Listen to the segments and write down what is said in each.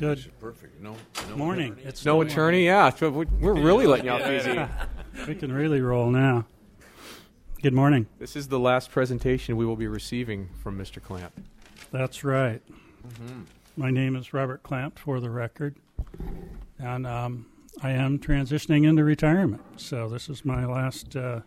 Good. Perfect. No Morning. Attorney. It's No attorney? Yeah. So we're really letting you off easy. We can really roll now. Good morning. This is the last presentation we will be receiving from Mr. Clamp. That's right. My name is Robert Clamp, for the record, and I am transitioning into retirement. So this is my last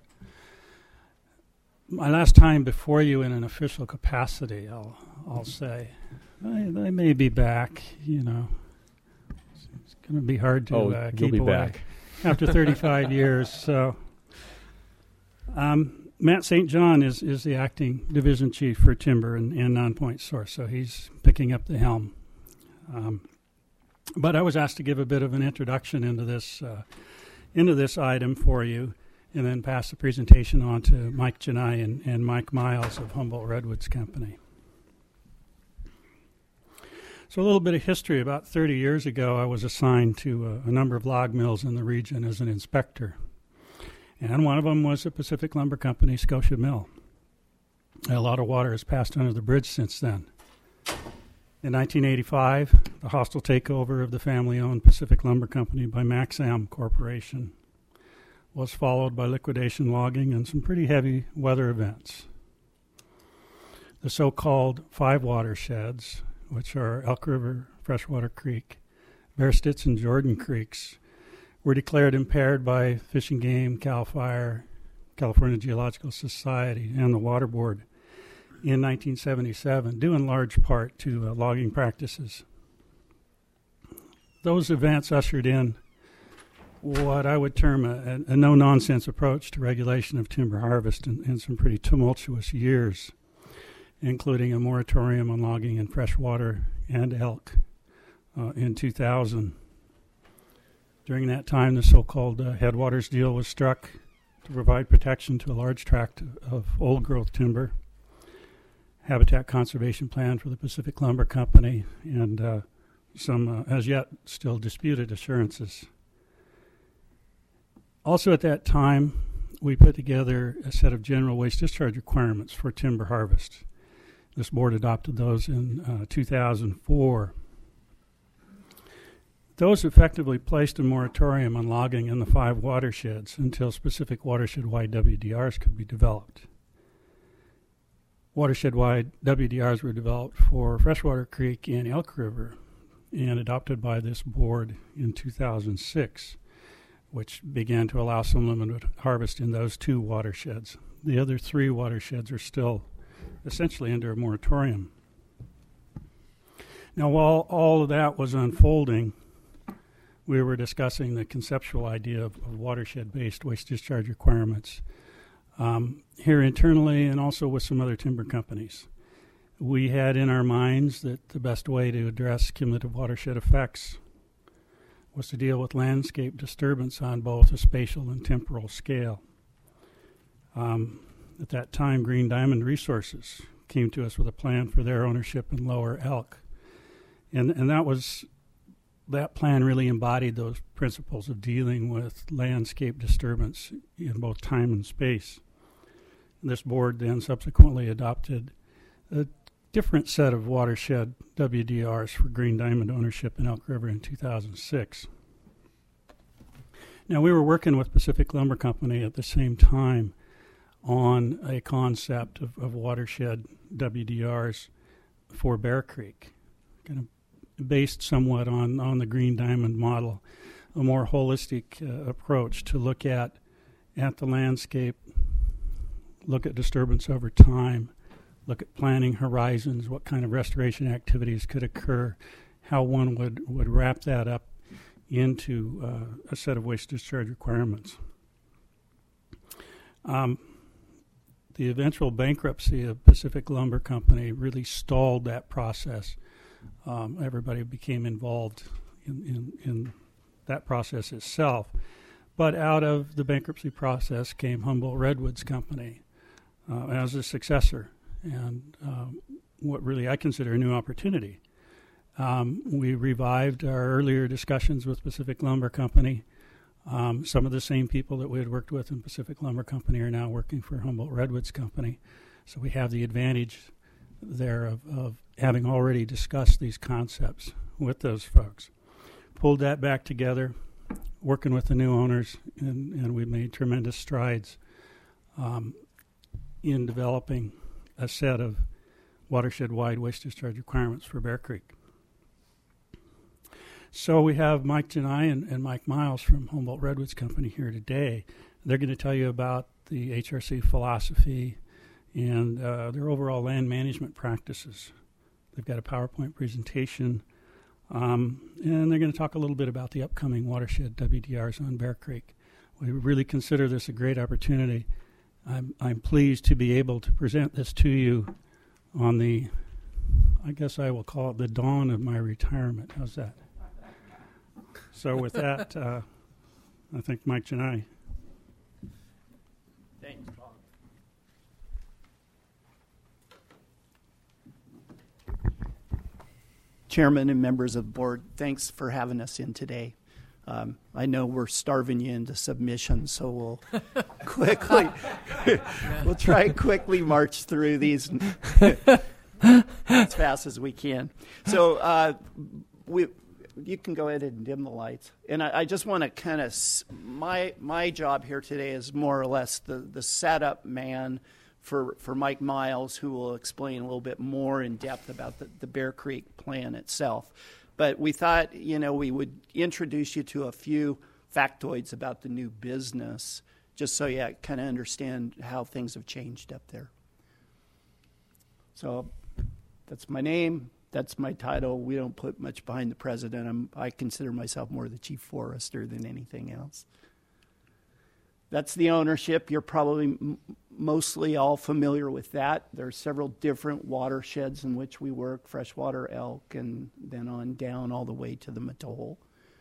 time before you in an official capacity. I'll say I may be back. You know, it's going to be hard to keep be away back after 35 years. So. Matt St. John is the acting division chief for timber and non-point source, so he's picking up the helm. But I was asked to give a bit of an introduction into this item for you, and then pass the presentation on to Mike Janai and Mike Miles of Humboldt Redwoods Company. So a little bit of history. About 30 years ago, I was assigned to a number of log mills in the region as an inspector. And one of them was the Pacific Lumber Company, Scotia Mill. A lot of water has passed under the bridge since then. In 1985, the hostile takeover of the family-owned Pacific Lumber Company by Maxam Corporation was followed by liquidation logging and some pretty heavy weather events. The so-called 5 watersheds, which are Elk River, Freshwater Creek, Bear Stitz, and Jordan Creeks, were declared impaired by Fish and Game, CAL FIRE, California Geological Society, and the Water Board in 1977, due in large part to logging practices. Those events ushered in what I would term a no-nonsense approach to regulation of timber harvest in some pretty tumultuous years, including a moratorium on logging in freshwater and elk in 2000. During that time, the so-called Headwaters deal was struck to provide protection to a large tract of old-growth timber, habitat conservation plan for the Pacific Lumber Company, and some, as yet, still disputed assurances. Also at that time, we put together a set of general waste discharge requirements for timber harvest. This board adopted those in 2004. Those effectively placed a moratorium on logging in the 5 watersheds until specific watershed-wide WDRs could be developed. Watershed-wide WDRs were developed for Freshwater Creek and Elk River and adopted by this board in 2006, which began to allow some limited harvest in those 2 watersheds. The other 3 watersheds are still essentially under a moratorium. Now, while all of that was unfolding, we were discussing the conceptual idea of watershed-based waste discharge requirements here internally and also with some other timber companies. We had in our minds that the best way to address cumulative watershed effects was to deal with landscape disturbance on both a spatial and temporal scale. At that time, Green Diamond Resources came to us with a plan for their ownership in Lower Elk. And that plan really embodied those principles of dealing with landscape disturbance in both time and space. This board then subsequently adopted a different set of watershed WDRs for Green Diamond ownership in Elk River in 2006. Now, we were working with Pacific Lumber Company at the same time on a concept of watershed WDRs for Bear Creek, kind of based somewhat on the Green Diamond model, a more holistic approach to look at the landscape, look at disturbance over time, look at planning horizons, what kind of restoration activities could occur, how one would wrap that up into a set of waste discharge requirements. The eventual bankruptcy of Pacific Lumber Company really stalled that process. Everybody became involved in that process itself. But out of the bankruptcy process came Humboldt Redwoods Company as a successor, and what really I consider a new opportunity. We revived our earlier discussions with Pacific Lumber Company. Some of the same people that we had worked with in Pacific Lumber Company are now working for Humboldt Redwoods Company. So we have the advantage there of having already discussed these concepts with those folks. Pulled that back together, working with the new owners, and we made tremendous strides in developing a set of watershed-wide waste discharge requirements for Bear Creek. So we have Mike Janai and Mike Miles from Humboldt Redwoods Company here today. They're going to tell you about the HRC philosophy and their overall land management practices. They've got a PowerPoint presentation, and they're going to talk a little bit about the upcoming watershed WDRs on Bear Creek. We really consider this a great opportunity. I'm pleased to be able to present this to you on the, I guess I will call it the dawn of my retirement. How's that? So with that, I think Mike Janai. Thanks, Bob. Chairman and members of the board, thanks for having us in today. I know we're starving you into submission, so we'll try quickly march through these as fast as we can. So you can go ahead and dim the lights. And I just want to kind of, my job here today is more or less the setup man for Mike Miles, who will explain a little bit more in depth about the Bear Creek plan itself. But we thought, we would introduce you to a few factoids about the new business, just so you kind of understand how things have changed up there. So that's my name. That's my title. We don't put much behind the president. I consider myself more the chief forester than anything else. That's the ownership. You're probably mostly all familiar with that. There are several different watersheds in which we work, freshwater, elk, and then on down all the way to the Matohol.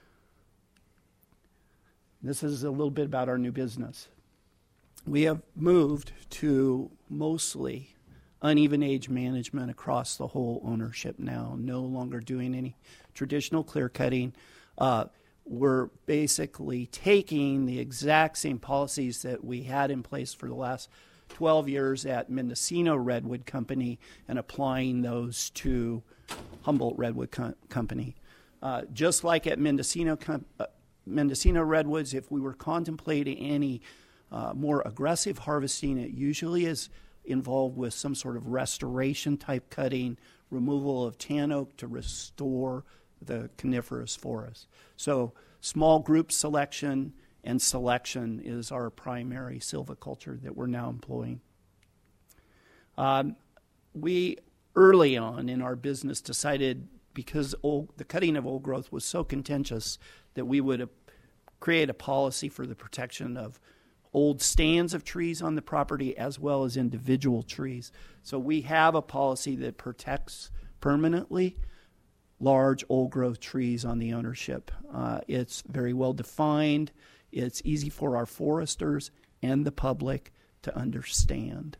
This is a little bit about our new business. We have moved to mostly uneven age management across the whole ownership now, no longer doing any traditional clear cutting. We're basically taking the exact same policies that we had in place for the last 12 years at Mendocino Redwood Company and applying those to Humboldt Redwood Company. Just like at Mendocino Redwoods, if we were contemplating any more aggressive harvesting, it usually is involved with some sort of restoration type cutting, removal of tan oak to restore the coniferous forest. So small group selection and selection is our primary silviculture that we're now employing. We early on in our business decided, because the cutting of old growth was so contentious, that we would create a policy for the protection of old stands of trees on the property as well as individual trees. So we have a policy that protects permanently large old growth trees on the ownership. It's very well defined. It's easy for our foresters and the public to understand.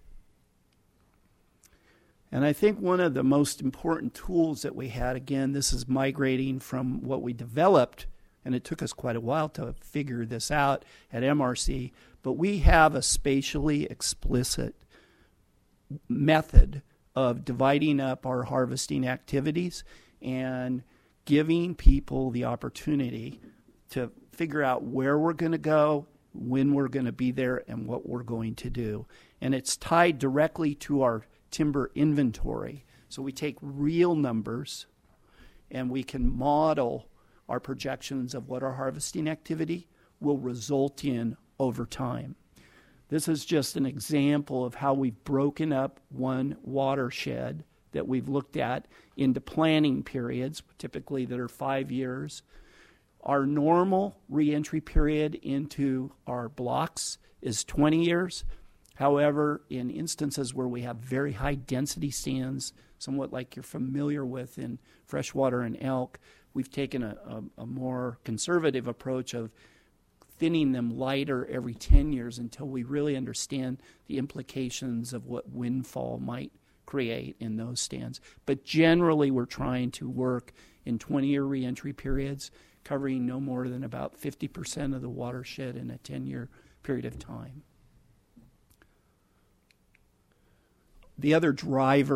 And I think one of the most important tools that we had, again, this is migrating from what we developed, and it took us quite a while to figure this out at MRC, but we have a spatially explicit method of dividing up our harvesting activities and giving people the opportunity to figure out where we're going to go, when we're going to be there, and what we're going to do. And it's tied directly to our timber inventory. So we take real numbers and we can model our projections of what our harvesting activity will result in over time. This is just an example of how we've broken up one watershed that we've looked at into planning periods, typically that are 5 years. Our normal reentry period into our blocks is 20 years. However, in instances where we have very high density stands, somewhat like you're familiar with in freshwater and elk, we've taken a more conservative approach of thinning them lighter every 10 years until we really understand the implications of what windfall might create in those stands. But generally, we're trying to work in 20-year reentry periods, covering no more than about 50% of the watershed in a 10-year period of time. The other driver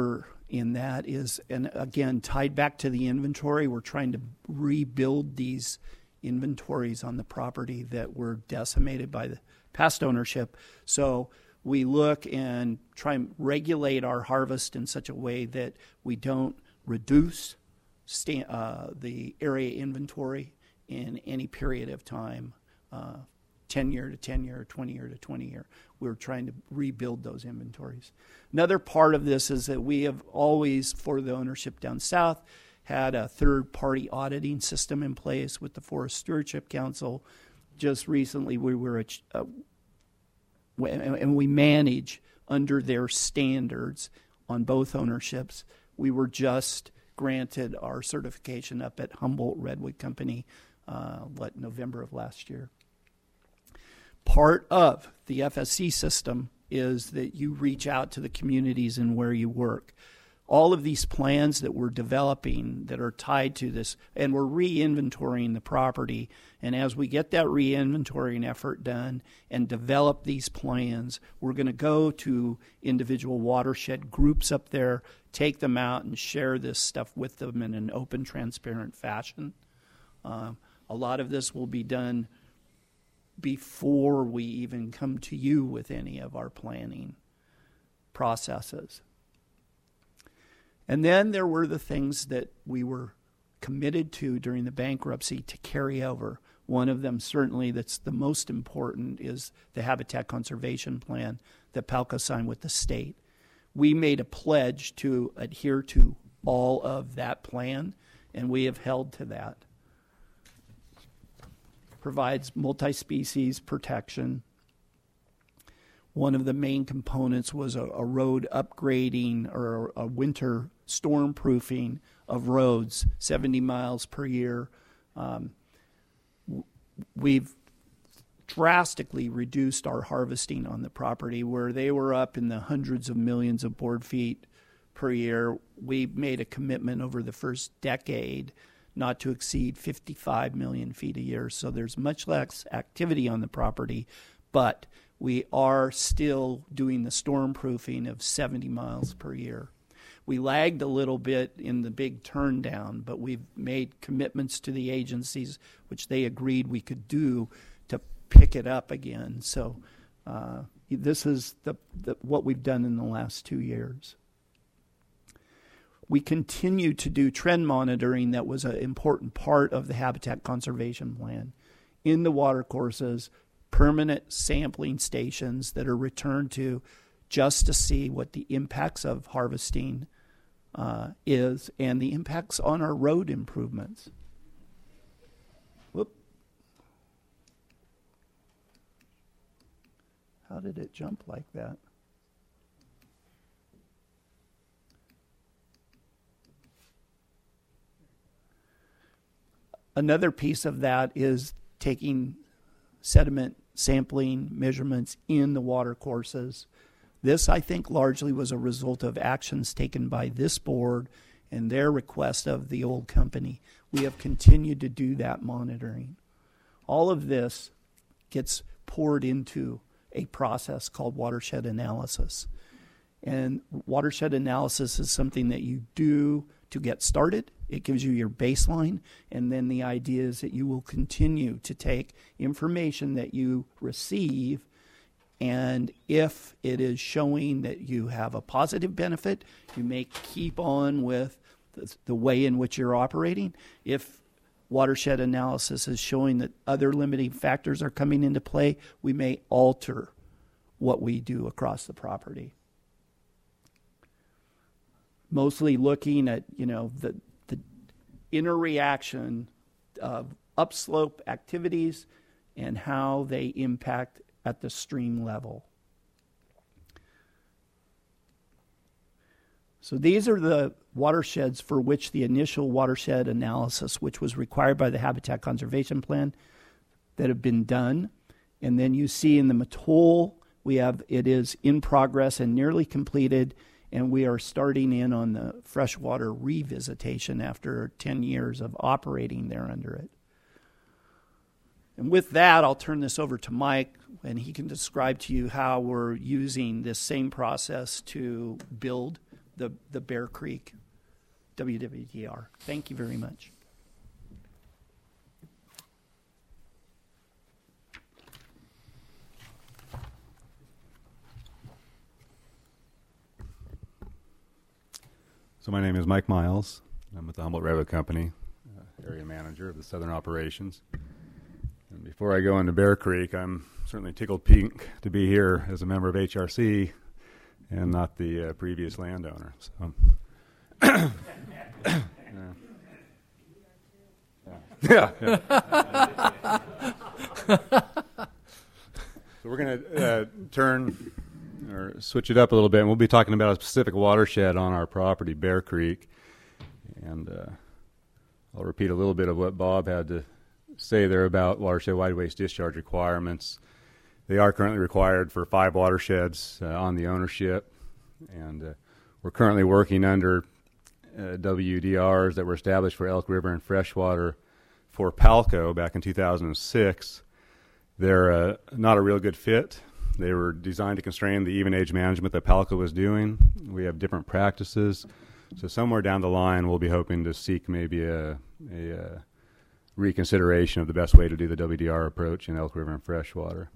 in that is, and again, tied back to the inventory, we're trying to rebuild these inventories on the property that were decimated by the past ownership. So we look and try and regulate our harvest in such a way that we don't reduce the area inventory in any period of time, 10-year to 10-year, 20-year to 20-year. We're trying to rebuild those inventories. Another part of this is that we have always, for the ownership down south, had a third-party auditing system in place with the Forest Stewardship Council. Just recently, we were and we manage under their standards on both ownerships. We were just granted our certification up at Humboldt Redwood Company, November of last year. Part of the FSC system is that you reach out to the communities and where you work. All of these plans that we're developing that are tied to this, and we're re-inventorying the property, and as we get that re-inventorying effort done and develop these plans, we're going to go to individual watershed groups up there, take them out and share this stuff with them in an open, transparent fashion. A lot of this will be done before we even come to you with any of our planning processes. And then there were the things that we were committed to during the bankruptcy to carry over. One of them, certainly, that's the most important, is the Habitat Conservation Plan that PALCO signed with the state. We made a pledge to adhere to all of that plan, and we have held to that. Provides multi-species protection. One of the main components was a road upgrading or a winter storm proofing of roads, 70 miles per year. We've drastically reduced our harvesting on the property where they were up in the hundreds of millions of board feet per year. We made a commitment over the first decade not to exceed 55 million feet a year. So there's much less activity on the property, but we are still doing the storm proofing of 70 miles per year. We lagged a little bit in the big turn down, but we've made commitments to the agencies, which they agreed we could do, to pick it up again. So this is what we've done in the last 2 years. We continue to do trend monitoring. That was an important part of the Habitat Conservation Plan. In the watercourses, permanent sampling stations that are returned to just to see what the impacts of harvesting is and the impacts on our road improvements. Whoop. How did it jump like that? Another piece of that is taking sediment sampling measurements in the watercourses. This, I think, largely was a result of actions taken by this board and their request of the old company. We have continued to do that monitoring. All of this gets poured into a process called watershed analysis. And watershed analysis is something that you do to get started. It gives you your baseline, and then the idea is that you will continue to take information that you receive, and if it is showing that you have a positive benefit, you may keep on with the way in which you're operating. If watershed analysis is showing that other limiting factors are coming into play, we may alter what we do across the property. Mostly looking at, the interreaction of upslope activities and how they impact at the stream level. So these are the watersheds for which the initial watershed analysis, which was required by the Habitat Conservation Plan, that have been done. And then you see in the Mattole, it is in progress and nearly completed, and we are starting in on the freshwater revisitation after 10 years of operating there under it. And with that, I'll turn this over to Mike, and he can describe to you how we're using this same process to build the Bear Creek WWDR. Thank you very much. So my name is Mike Miles. I'm with the Humboldt Railroad Company, area manager of the Southern Operations. And before I go into Bear Creek, I'm certainly tickled pink to be here as a member of HRC and not the previous landowner. So, yeah. So we're going to turn or switch it up a little bit, and we'll be talking about a specific watershed on our property, Bear Creek. And I'll repeat a little bit of what Bob had to say there about watershed-wide waste discharge requirements. They are currently required for 5 watersheds on the ownership, and we're currently working under WDRs that were established for Elk River and Freshwater for Palco back in 2006. They're not a real good fit. They were designed to constrain the even age management that Palco was doing. We have different practices. So somewhere down the line, we'll be hoping to seek maybe a reconsideration of the best way to do the WDR approach in Elk River and Freshwater.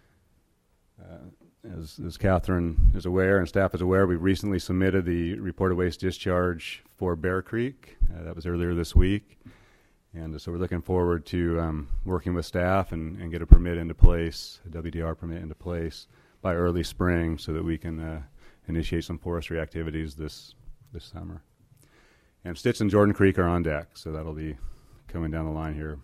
As Catherine is aware and staff is aware, we recently submitted the report of waste discharge for Bear Creek. That was earlier this week. And so we're looking forward to working with staff and get a permit into place, a WDR permit into place by early spring so that we can initiate some forestry activities this summer. And Stitz and Jordan Creek are on deck, so that'll be coming down the line here.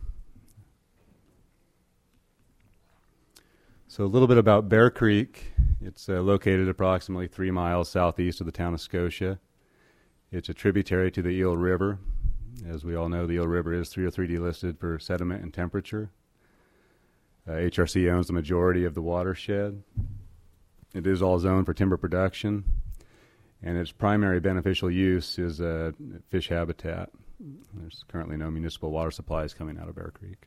So a little bit about Bear Creek. It's located approximately 3 miles southeast of the town of Scotia. It's a tributary to the Eel River. As we all know, the Eel River is 303 delisted for sediment and temperature. HRC owns the majority of the watershed. It is all zoned for timber production, and its primary beneficial use is fish habitat. There's currently no municipal water supplies coming out of Bear Creek.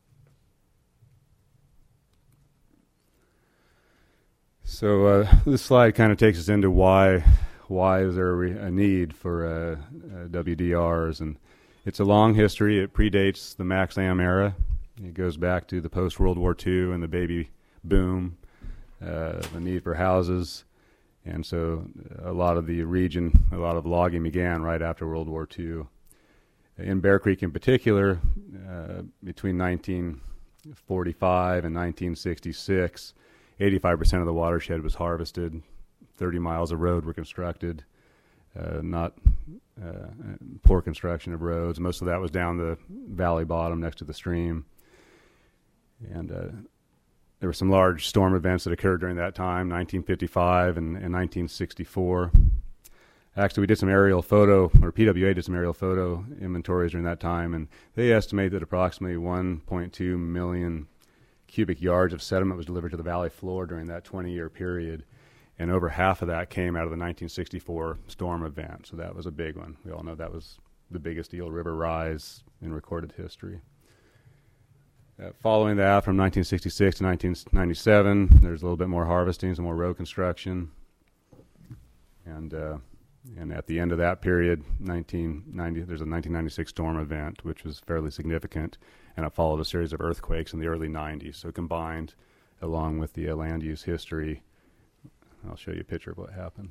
So this slide kind of takes us into why is there a need for WDRs, and it's a long history. It predates the Max Am era. It goes back to the post-World War II and the baby boom, the need for houses. And so a lot of the region, a lot of logging began right after World War II. In Bear Creek in particular, between 1945 and 1966, 85% of the watershed was harvested. 30 miles of road were constructed, not poor construction of roads. Most of that was down the valley bottom next to the stream. And there were some large storm events that occurred during that time, 1955 and 1964. Actually, we did some aerial photo, or PWA did some aerial photo inventories during that time, and they estimate that approximately 1.2 million cubic yards of sediment was delivered to the valley floor during that 20-year period. And over half of that came out of the 1964 storm event, so that was a big one. We all know that was the biggest Eel River rise in recorded history. Following that, from 1966 to 1997, there's a little bit more harvesting, some more road construction. And at the end of that period, 1990, there's a 1996 storm event, which was fairly significant, and it followed a series of earthquakes in the early 90s. So combined, along with the land use history, I'll show you a picture of what happened.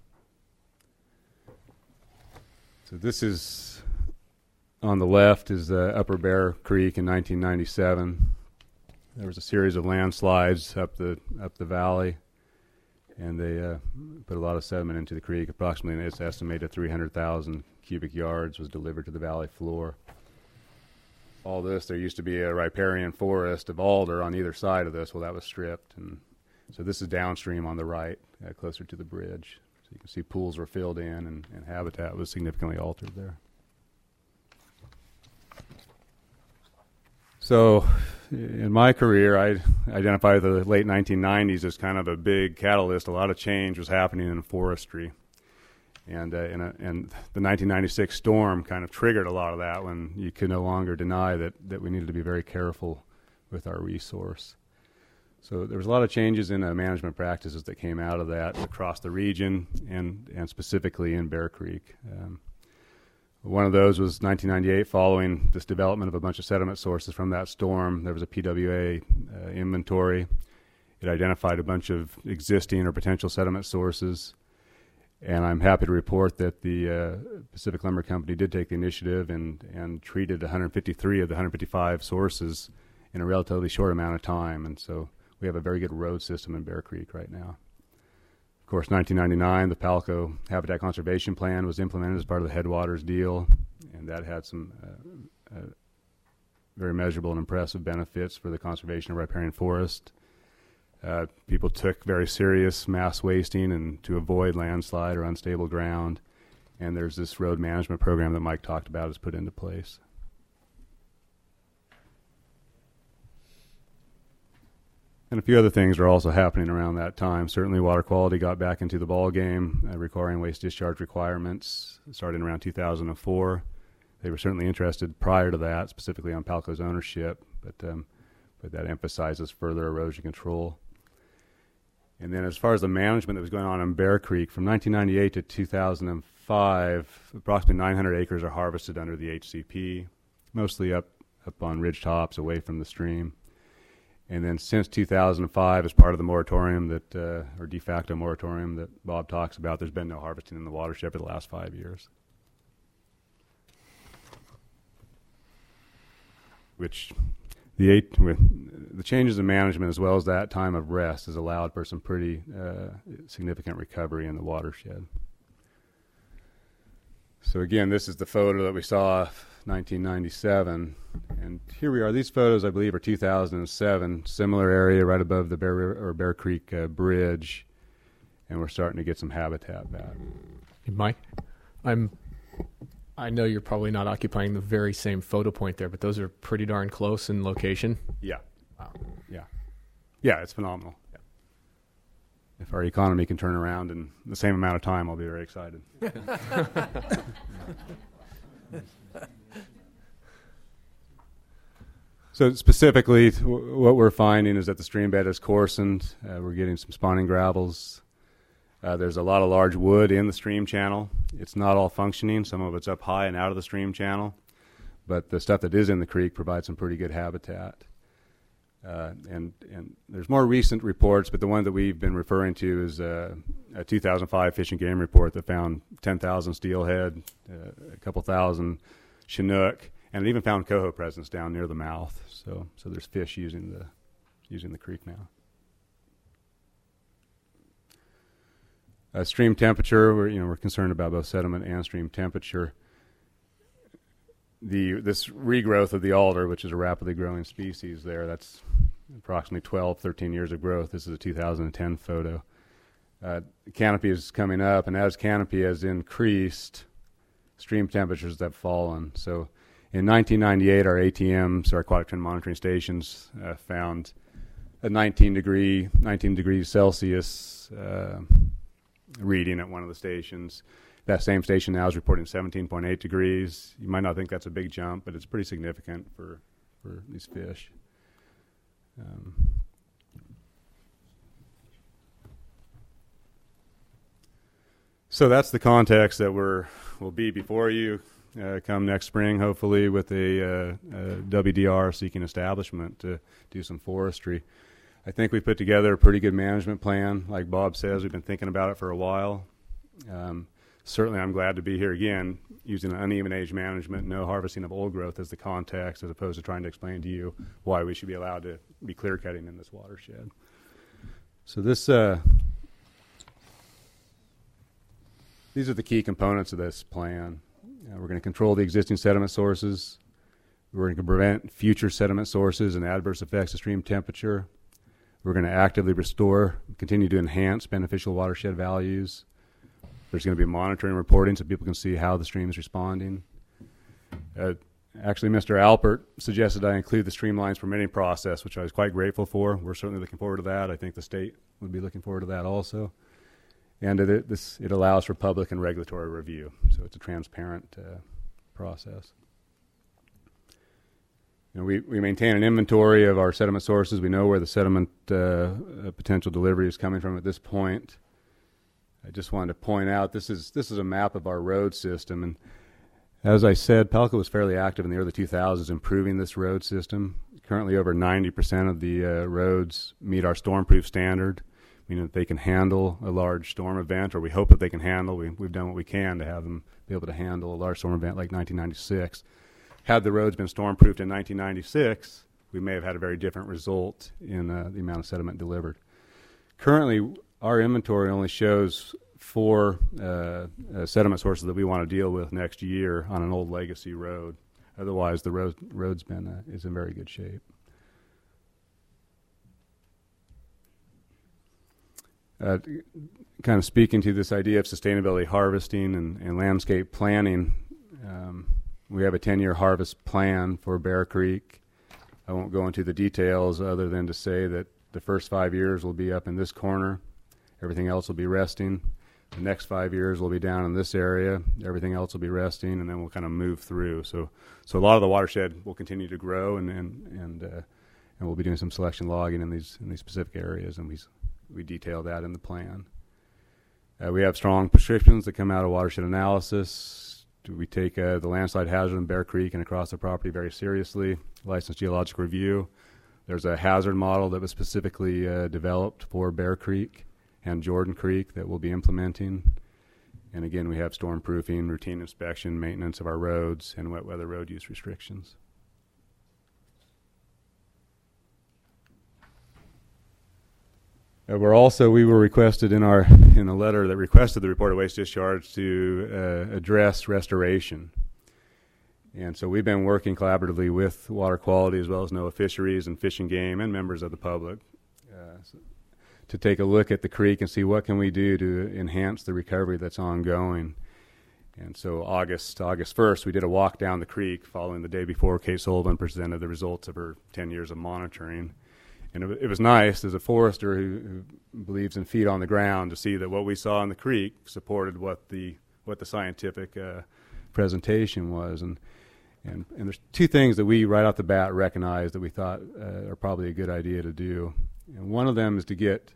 So this is, on the left is Upper Bear Creek in 1997. There was a series of landslides up the valley, and they put a lot of sediment into the creek. Approximately, it's estimated 300,000 cubic yards was delivered to the valley floor. All this, there used to be a riparian forest of alder on either side of this. Well, that was stripped, and so this is downstream on the right, closer to the bridge. So you can see pools were filled in, and habitat was significantly altered there. So in my career, I identified the late 1990s as kind of a big catalyst. A lot of change was happening in forestry. And the 1996 storm kind of triggered a lot of that, when you could no longer deny that we needed to be very careful with our resource. So there was a lot of changes in management practices that came out of that across the region and specifically in Bear Creek. One of those was 1998, following this development of a bunch of sediment sources from that storm. There was a PWA inventory. It identified a bunch of existing or potential sediment sources. And I'm happy to report that the Pacific Lumber Company did take the initiative and treated 153 of the 155 sources in a relatively short amount of time. And so we have a very good road system in Bear Creek right now. Of course, 1999, the Palco Habitat Conservation Plan was implemented as part of the Headwaters deal, and that had some very measurable and impressive benefits for the conservation of riparian forest. People took very serious mass wasting and to avoid landslide or unstable ground, and there's this road management program that Mike talked about is put into place. And a few other things are also happening around that time. Certainly water quality got back into the ball game, requiring waste discharge requirements starting around 2004. They were certainly interested prior to that, specifically on Palco's ownership, but that emphasizes further erosion control. And then as far as the management that was going on in Bear Creek, from 1998 to 2005, approximately 900 acres are harvested under the HCP, mostly up on ridge tops away from the stream. And then since 2005, as part of the moratorium that, or de facto moratorium that Bob talks about, there's been no harvesting in the watershed for the last 5 years. Which with the changes in management as well as that time of rest has allowed for some pretty significant recovery in the watershed. So again, this is the photo that we saw 1997, and here we are. These photos, I believe, are 2007. Similar area right above the Bear Creek bridge, and we're starting to get some habitat back. Hey, Mike, I know you're probably not occupying the very same photo point there, but those are pretty darn close in location. Yeah. Wow. Yeah, it's phenomenal. Yeah. If our economy can turn around in the same amount of time, I'll be very excited. So specifically, what we're finding is that the stream bed is coarsened. We're getting some spawning gravels. There's a lot of large wood in the stream channel. It's not all functioning. Some of it's up high and out of the stream channel. But the stuff that is in the creek provides some pretty good habitat. And there's more recent reports, but the one that we've been referring to is a 2005 Fish and Game report that found 10,000 steelhead, a couple thousand Chinook, and it even found coho presence down near the mouth. So there's fish using the creek now. Stream temperature, we're concerned about both sediment and stream temperature. This regrowth of the alder, which is a rapidly growing species there, that's approximately 12, 13 years of growth. This is a 2010 photo. Canopy is coming up, and as canopy has increased, stream temperatures have fallen. So in 1998, our ATMs, our aquatic trend monitoring stations, found a 19 degrees Celsius reading at one of the stations. That same station now is reporting 17.8 degrees. You might not think that's a big jump, but it's pretty significant for these fish. So that's the context that will be before you come next spring, hopefully, with a WDR seeking establishment to do some forestry. I think we put together a pretty good management plan. Like Bob says, we've been thinking about it for a while. Certainly, I'm glad to be here again using uneven age management, no harvesting of old growth as the context, as opposed to trying to explain to you why we should be allowed to be clear cutting in this watershed. So these are the key components of this plan. We're going to control the existing sediment sources. We're going to prevent future sediment sources and adverse effects of stream temperature. We're going to actively continue to enhance beneficial watershed values. There's going to be monitoring and reporting so people can see how the stream is responding. Actually, Mr. Alpert suggested I include the streamlines permitting process, which I was quite grateful for. We're certainly looking forward to that. I think the state would be looking forward to that also. And it allows for public and regulatory review, so it's a transparent process. we maintain an inventory of our sediment sources. We know where the sediment potential delivery is coming from at this point. I just wanted to point out this is a map of our road system, and as I said, Palco was fairly active in the early 2000s improving this road system. Currently, over 90% of the roads meet our stormproof standard, meaning that they can handle a large storm event, or we hope that they can handle. We've done what we can to have them be able to handle a large storm event like 1996. Had the roads been stormproofed in 1996, we may have had a very different result in the amount of sediment delivered. Currently, our inventory only shows 4 sediment sources that we want to deal with next year on an old legacy road. Otherwise, the road's been is in very good shape. Kind of speaking to this idea of sustainability harvesting and landscape planning, we have a 10-year harvest plan for Bear Creek. I won't go into the details other than to say that the first 5 years will be up in this corner. Everything else will be resting. The next 5 years will be down in this area. Everything else will be resting, and then we'll kind of move through. So a lot of the watershed will continue to grow, and we'll be doing some selection logging in these specific areas, and we detail that in the plan. We have strong prescriptions that come out of watershed analysis. We take the landslide hazard in Bear Creek and across the property very seriously. Licensed geologic review. There's a hazard model that was specifically developed for Bear Creek and Jordan Creek that we'll be implementing. And again, we have stormproofing, routine inspection, maintenance of our roads, and wet weather road use restrictions. We were requested in a letter that requested the report of waste discharge to address restoration. And so we've been working collaboratively with water quality as well as NOAA Fisheries and Fish and Game and members of the public to take a look at the creek and see what can we do to enhance the recovery that's ongoing. And so August 1st, we did a walk down the creek following the day before Kate Sullivan presented the results of her 10 years of monitoring. And it was nice as a forester who believes in feet on the ground to see that what we saw in the creek supported what the scientific presentation was. And there's 2 things that we right off the bat recognized that we thought are probably a good idea to do. And one of them is to get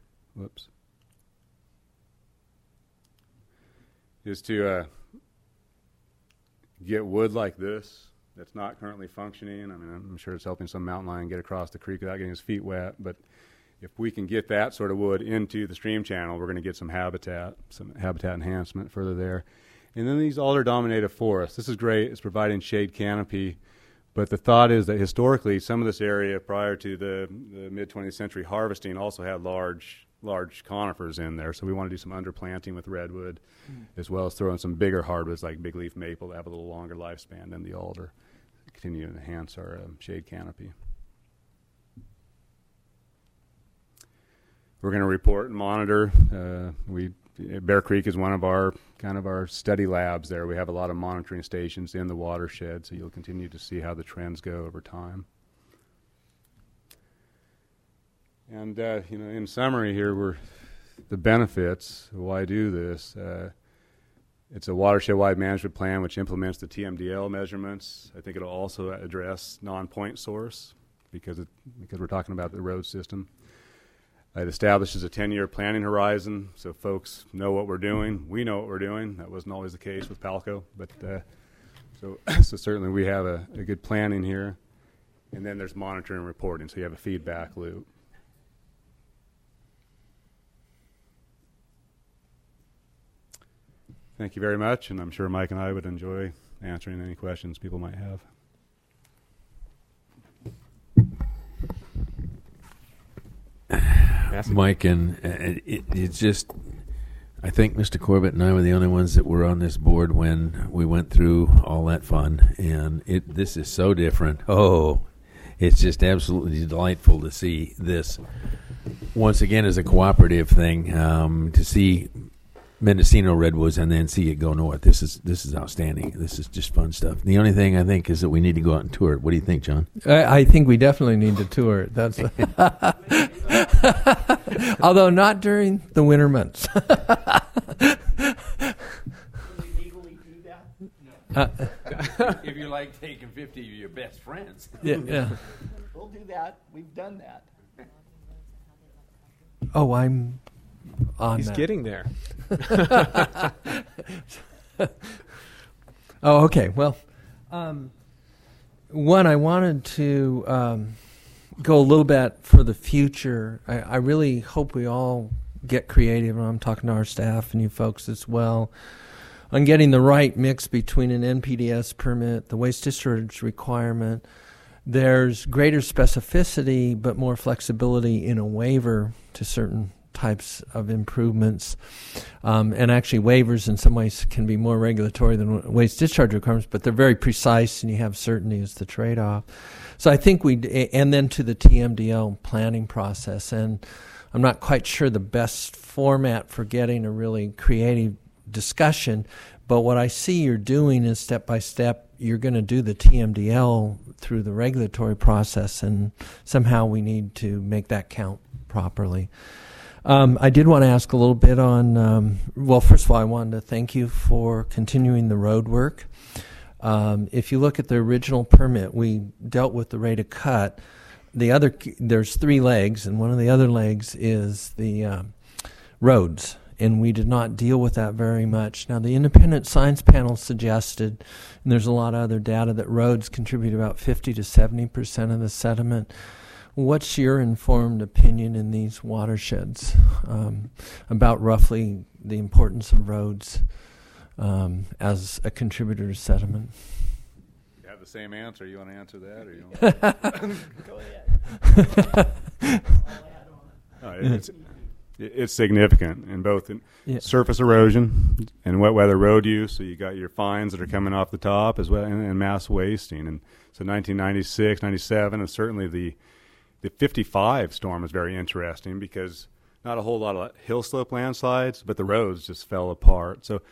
wood like this that's not currently functioning. I mean, I'm sure it's helping some mountain lion get across the creek without getting his feet wet, but if we can get that sort of wood into the stream channel, we're going to get some habitat enhancement further there. And then these alder-dominated forests. This is great. It's providing shade canopy, but the thought is that historically some of this area prior to the mid-20th century harvesting also had large conifers in there, so we want to do some underplanting with redwood as well as throw in some bigger hardwoods like big leaf maple that have a little longer lifespan than the alder. Continue to enhance our shade canopy. We're going to report and monitor. Bear Creek is one of our study labs there. We have a lot of monitoring stations in the watershed, so you'll continue to see how the trends go over time. And in summary here, the benefits. Why do this? It's a watershed-wide management plan which implements the TMDL measurements. I think it'll also address non-point source because we're talking about the road system. It establishes a 10-year planning horizon, so folks know what we're doing. We know what we're doing. That wasn't always the case with Palco, but so certainly we have a good planning here. And then there's monitoring and reporting, so you have a feedback loop. Thank you very much, and I'm sure Mike and I would enjoy answering any questions people might have. Mike, and it's just, I think Mr. Corbett and I were the only ones that were on this board when we went through all that fun, and this is so different. Oh, it's just absolutely delightful to see this once again as a cooperative thing, to see Mendocino redwoods and then see it go north. This is outstanding. This is just fun stuff. The only thing I think is that we need to go out and tour it. What do you think, John? I think we definitely need to tour it. That's although not during the winter months. Can we legally do that? No. if you like taking 50 of your best friends. Yeah. We'll do that. We've done that. Oh, I'm on He's that. getting there. Oh, okay. Well, one, I wanted to go a little bit for the future. I really hope we all get creative, and I'm talking to our staff and you folks as well, on getting the right mix between an NPDES permit, the waste discharge requirement. There's greater specificity but more flexibility in a waiver to certain types of improvements. And actually waivers in some ways can be more regulatory than waste discharge requirements, but they're very precise and you have certainty as the trade-off. So I think and then to the TMDL planning process. And I'm not quite sure the best format for getting a really creative discussion, but what I see you're doing is step by step, you're going to do the TMDL through the regulatory process, and somehow we need to make that count properly. I did want to ask a little bit on, well, first of all, I wanted to thank you for continuing the road work. If you look at the original permit, we dealt with the rate of cut. There's 3 legs, and one of the other legs is the roads, and we did not deal with that very much. Now, the independent science panel suggested, and there's a lot of other data, that roads contribute about 50 to 70% of the sediment. What's your informed opinion in these watersheds about roughly the importance of roads as a contributor to sediment? You have the same answer. You want to answer that, or you want? Go ahead. No, it's significant in both surface erosion and wet weather road use. So you got your fines that are coming off the top as well, and mass wasting. And so 1996, 97, and certainly the 55 storm was very interesting because not a whole lot of hill slope landslides, but the roads just fell apart. So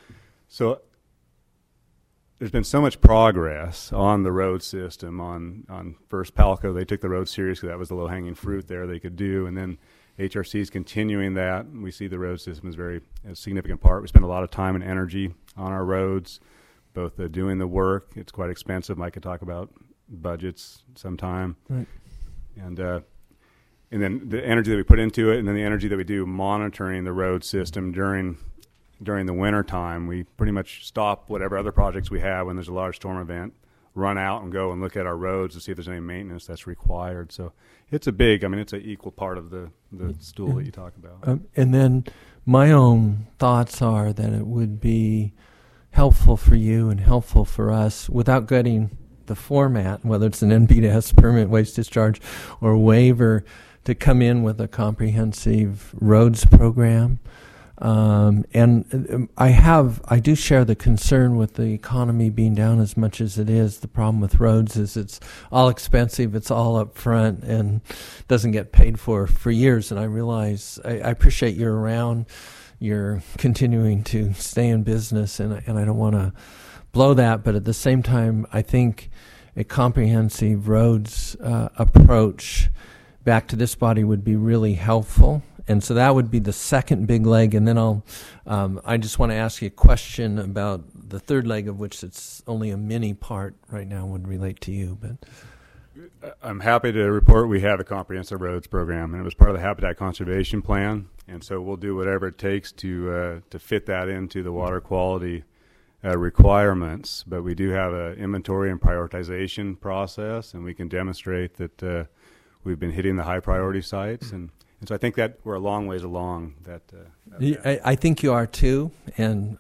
there's been so much progress on the road system. On first Palco, they took the road seriously. That was the low-hanging fruit there they could do. And then HRC is continuing that. We see the road system as a significant part. We spend a lot of time and energy on our roads, both doing the work. It's quite expensive. Mike could talk about budgets sometime. Right. And then the energy that we put into it, and then the energy that we do monitoring the road system during the winter time. We pretty much stop whatever other projects we have when there's a large storm event, run out and go and look at our roads to see if there's any maintenance that's required. So it's it's an equal part of the stool that you talk about. And then my own thoughts are that it would be helpful for you and helpful for us, without getting the format, whether it's an NPDES permit, waste discharge, or waiver, to come in with a comprehensive roads program. And I do share the concern with the economy being down as much as it is. The problem with roads is it's all expensive, it's all up front, and doesn't get paid for years. And I realize I appreciate you're around, you're continuing to stay in business, and I don't want to blow that, but at the same time, I think a comprehensive roads approach back to this body would be really helpful. And so that would be the second big leg. And then I just want to ask you a question about the third leg, of which it's only a mini part right now, would relate to you. But I'm happy to report we have a comprehensive roads program, and it was part of the Habitat Conservation Plan. And so we'll do whatever it takes to fit that into the water quality requirements. But we do have an inventory and prioritization process, and we can demonstrate that we've been hitting the high priority sites. And so I think that we're a long ways along that. I think you are too, and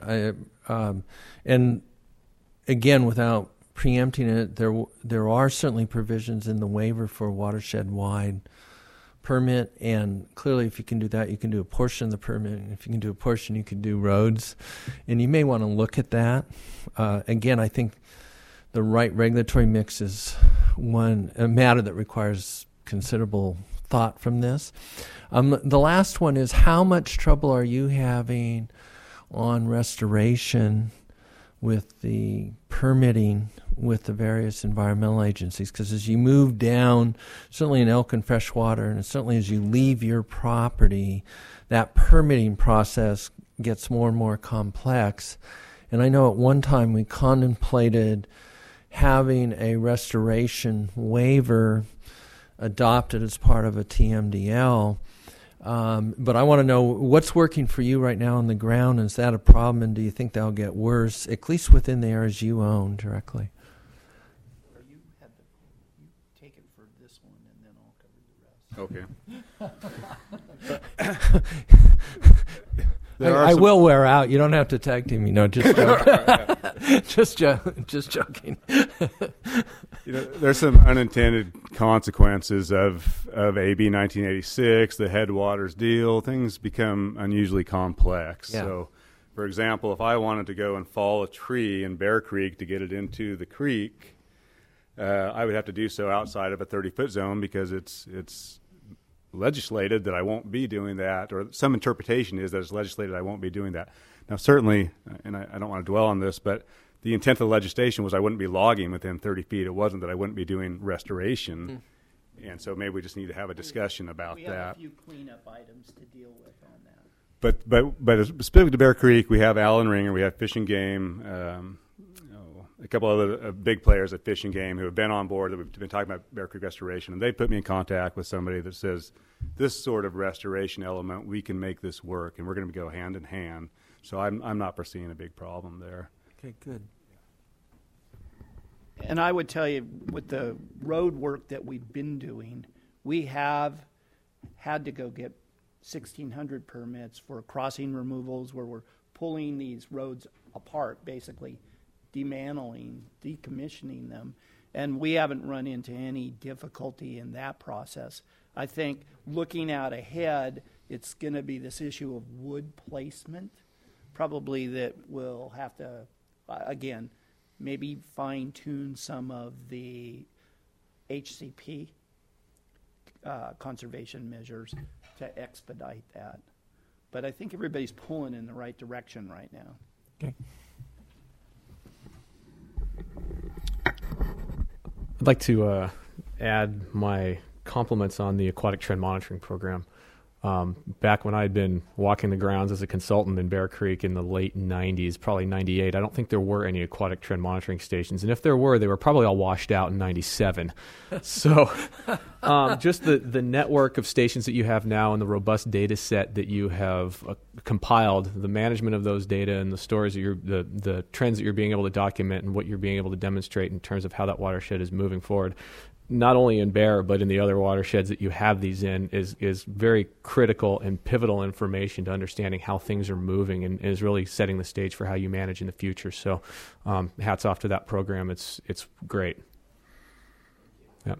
again, without preempting it, there are certainly provisions in the waiver for a watershed-wide permit, and clearly, if you can do that, you can do a portion of the permit. And if you can do a portion, you can do roads, and you may want to look at that. Again, I think the right regulatory mix is a matter that requires considerable thought from this. The last one is, how much trouble are you having on restoration with the permitting with the various environmental agencies? Because as you move down, certainly in elk and freshwater, and certainly as you leave your property, that permitting process gets more and more complex. And I know at one time we contemplated having a restoration waiver adopted as part of a TMDL. But I want to know what's working for you right now on the ground. Is that a problem, and do you think that'll get worse, at least within the areas you own directly? You take it for this one, and then I'll cover the rest. Okay. I will wear out. You don't have to tag team me. No, just joking. just joking. There's some unintended consequences of AB 1986, the Headwaters deal. Things become unusually complex. Yeah. So, for example, if I wanted to go and fall a tree in Bear Creek to get it into the creek, I would have to do so outside of a 30-foot zone because it's legislated that I won't be doing that, or some interpretation is that it's legislated I won't be doing that. Now, certainly, and I don't want to dwell on this, but the intent of the legislation was I wouldn't be logging within 30 feet. It wasn't that I wouldn't be doing restoration. And so maybe we just need to have a discussion about We that. have a few cleanup items to deal with on that. But specific to Bear Creek, we have Allen Ringer, we have Fish and Game, a couple other big players at Fish and Game who have been on board that we've been talking about Bear Creek restoration, and they put me in contact with somebody that says this sort of restoration element, we can make this work, and we're going to go hand in hand. So I'm not foreseeing a big problem there. Okay, good. And I would tell you, with the road work that we've been doing, we have had to go get 1,600 permits for crossing removals where we're pulling these roads apart, basically demantling, decommissioning them. And we haven't run into any difficulty in that process. I think looking out ahead, it's going to be this issue of wood placement, probably that we'll have to, again, maybe fine-tune some of the HCP conservation measures to expedite that. But I think everybody's pulling in the right direction right now. Okay. I'd like to add my compliments on the aquatic trend monitoring program. Back when I'd been walking the grounds as a consultant in Bear Creek in the late 90s, probably 98, I don't think there were any aquatic trend monitoring stations. And if there were, they were probably all washed out in 97. So just the network of stations that you have now and the robust data set that you have compiled, the management of those data and the stories that the trends that you're being able to document and what you're being able to demonstrate in terms of how that watershed is moving forward, not only in Bear, but in the other watersheds that you have these in, is very critical and pivotal information to understanding how things are moving and is really setting the stage for how you manage in the future. So hats off to that program. It's great. Yeah.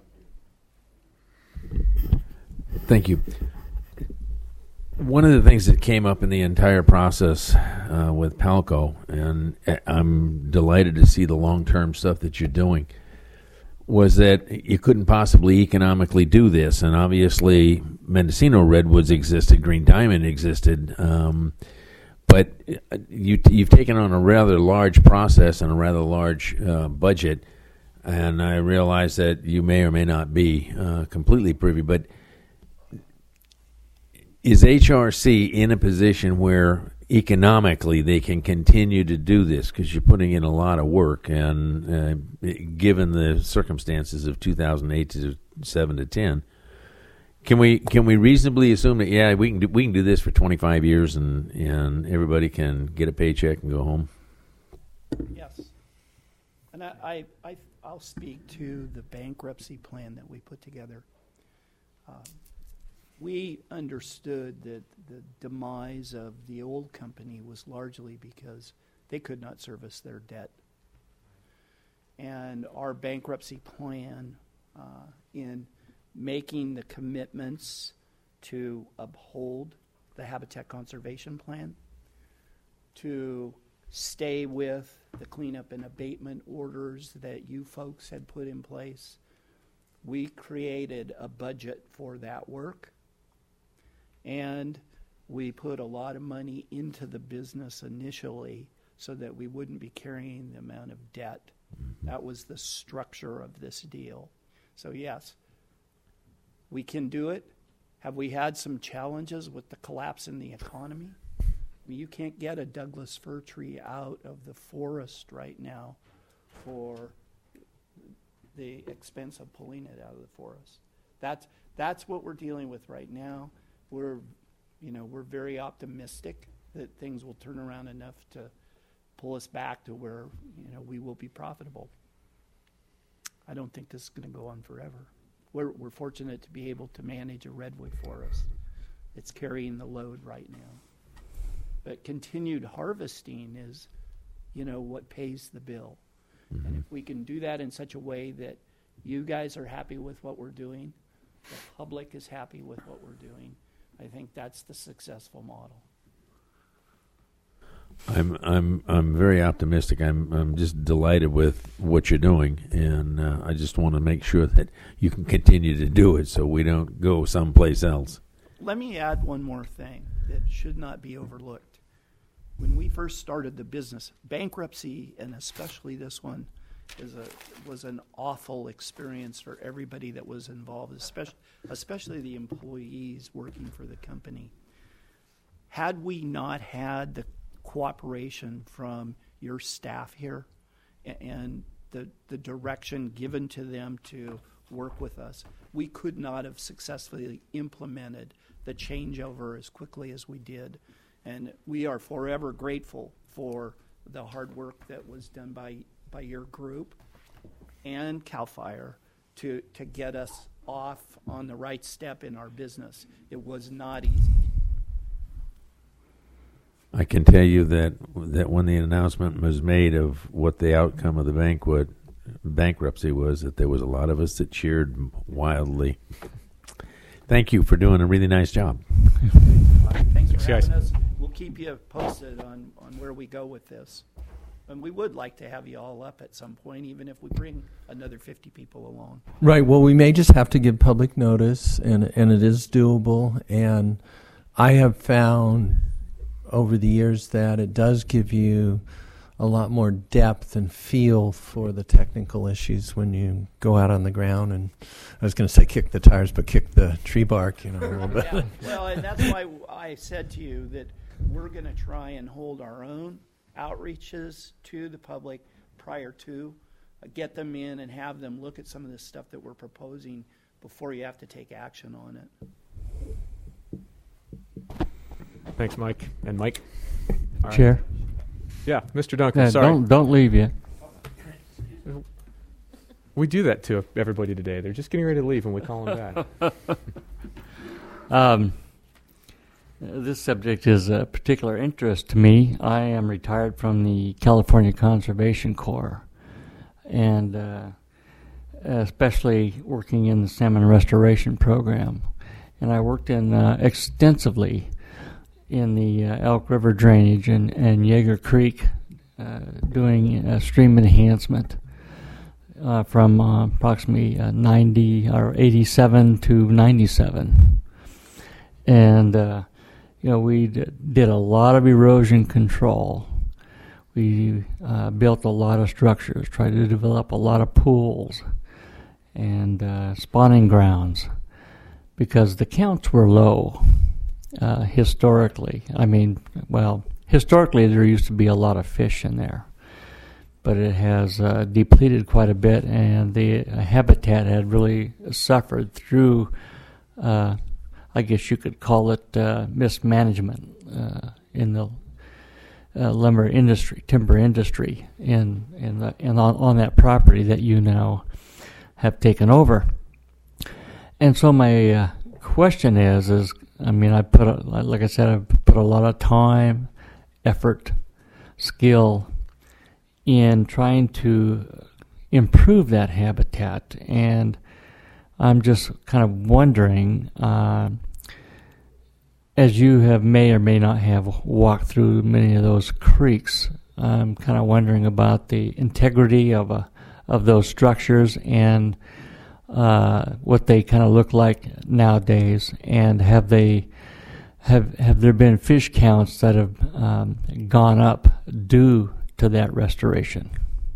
Thank you. One of the things that came up in the entire process with Palco, and I'm delighted to see the long-term stuff that you're doing, was that you couldn't possibly economically do this. And obviously Mendocino Redwoods existed, Green Diamond existed, but you've taken on a rather large process and a rather large budget, and I realize that you may or may not be completely privy, but is HRC in a position where economically they can continue to do this, because you're putting in a lot of work, and given the circumstances of 2008 to 7 to 10, can we reasonably assume that we can do this for 25 years and everybody can get a paycheck and go home? Yes. And I'll speak to the bankruptcy plan that we put together. We understood that the demise of the old company was largely because they could not service their debt. And our bankruptcy plan, in making the commitments to uphold the Habitat Conservation Plan, to stay with the cleanup and abatement orders that you folks had put in place, we created a budget for that work. And we put a lot of money into the business initially so that we wouldn't be carrying the amount of debt. That was the structure of this deal. So yes, we can do it. Have we had some challenges with the collapse in the economy? I mean, you can't get a Douglas fir tree out of the forest right now for the expense of pulling it out of the forest. That's what we're dealing with right now. We're very optimistic that things will turn around enough to pull us back to where we will be profitable. I don't think this is going to go on forever. We're fortunate to be able to manage a redwood forest. It's carrying the load right now. But continued harvesting is, what pays the bill. Mm-hmm. And if we can do that in such a way that you guys are happy with what we're doing, the public is happy with what we're doing, I think that's the successful model. I'm very optimistic. I'm just delighted with what you're doing, and I just want to make sure that you can continue to do it, so we don't go someplace else. Let me add one more thing that should not be overlooked. When we first started the business, bankruptcy, and especially this one, was an awful experience for everybody that was involved, especially the employees working for the company. Had we not had the cooperation from your staff here and the direction given to them to work with us, we could not have successfully implemented the changeover as quickly as we did. And we are forever grateful for the hard work that was done by your group and CAL FIRE to get us off on the right step in our business. It was not easy. I can tell you that when the announcement was made of what the outcome of the bankruptcy was, that there was a lot of us that cheered wildly. Thank you for doing a really nice job. Thanks for having us. We'll keep you posted on where we go with this. And we would like to have you all up at some point, even if we bring another 50 people along. Right. Well, we may just have to give public notice, and it is doable. And I have found over the years that it does give you a lot more depth and feel for the technical issues when you go out on the ground. And I was going to say kick the tires, but kick the tree bark, a little bit. Yeah. Well, and that's why I said to you that we're going to try and hold our own outreaches to the public prior to, get them in and have them look at some of the stuff that we're proposing before you have to take action on it. Thanks, Mike. And Mike? All right. Chair? Yeah, Mr. Duncan, sorry. Don't leave yet. We do that to everybody today. They're just getting ready to leave and we call them back. This subject is a particular interest to me. I am retired from the California Conservation Corps, and especially working in the salmon restoration program. And I worked in extensively in the Elk River drainage and Jaeger Creek, doing stream enhancement from approximately 90 or 87 to 97. And we did a lot of erosion control. We built a lot of structures, tried to develop a lot of pools and spawning grounds because the counts were low historically. Historically there used to be a lot of fish in there, but it has depleted quite a bit, and the habitat had really suffered through I guess you could call it mismanagement in the lumber industry, timber industry, on that property that you now have taken over. And so my question is I put a lot of time, effort, skill in trying to improve that habitat, and I'm just kind of wondering, as you may or may not have walked through many of those creeks, I'm kind of wondering about the integrity of those structures and what they kind of look like nowadays, and have there been fish counts that have gone up due to that restoration?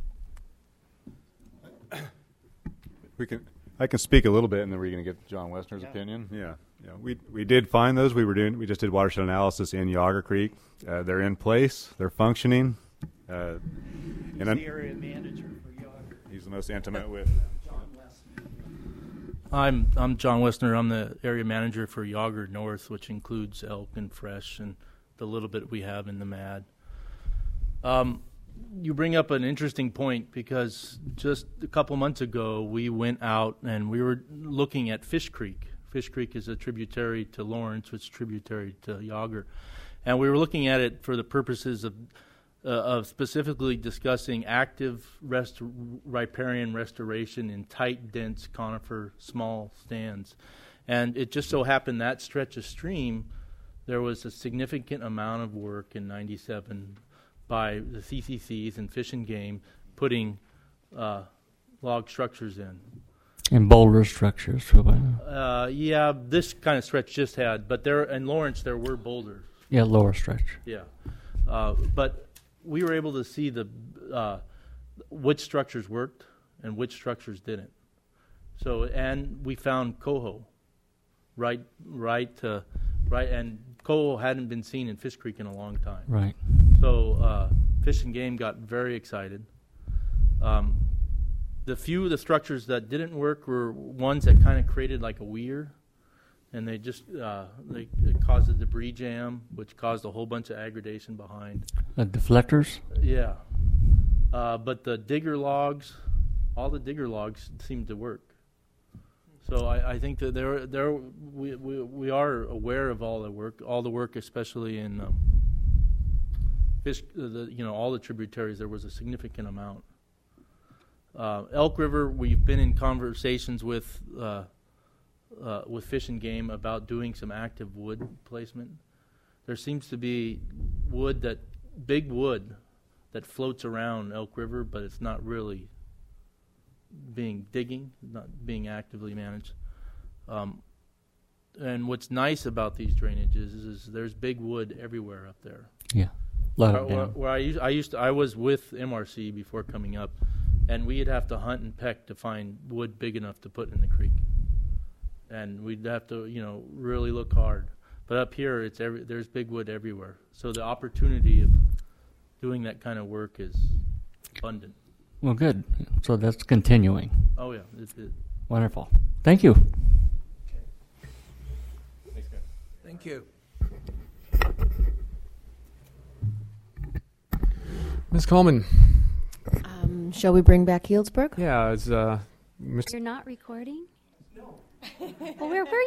I can speak a little bit, and then we're going to get John Westner's opinion. Yeah. We did find those. We just did watershed analysis in Yager Creek. They're in place. They're functioning. He's the area manager for Yager. He's the most intimate with. John I'm John Westner. I'm the area manager for Yager North, which includes elk and fresh and the little bit we have in the MAD. You bring up an interesting point because just a couple months ago we went out and we were looking at Fish Creek. Fish Creek is a tributary to Lawrence, which is tributary to Yager. And we were looking at it for the purposes of specifically discussing active riparian restoration in tight, dense conifer small stands. And it just so happened that stretch of stream, there was a significant amount of work in '97 by the CCCs and Fish and Game putting log structures in. And boulder structures. Yeah, this kind of stretch just had, but there in Lawrence there were boulders. Yeah, lower stretch. Yeah, but we were able to see the which structures worked and which structures didn't. So, and we found coho, right, and coho hadn't been seen in Fish Creek in a long time. Right. So, Fish and Game got very excited. The few of the structures that didn't work were ones that kind of created like a weir, and they just it caused a debris jam, which caused a whole bunch of aggradation behind. Deflectors? Yeah, but the digger logs, all the digger logs seemed to work. So I think that we are aware of all the work, especially in fish. All the tributaries. There was a significant amount. Elk River, we've been in conversations with Fish and Game about doing some active wood placement. There seems to be big wood that floats around Elk River, but it's not really not being actively managed. And what's nice about these drainages is there's big wood everywhere up there. Yeah, a lot of them. Where I was with MRC before coming up, and we'd have to hunt and peck to find wood big enough to put in the creek, and we'd have to really look hard. But up here, there's big wood everywhere, so the opportunity of doing that kind of work is abundant. Well, good. So that's continuing. Oh yeah, Wonderful. Thank you. Thanks, guys. Thank you. Ms. Coleman. Shall we bring back Healdsburg? Yeah, it's You're not recording? No. Well, where were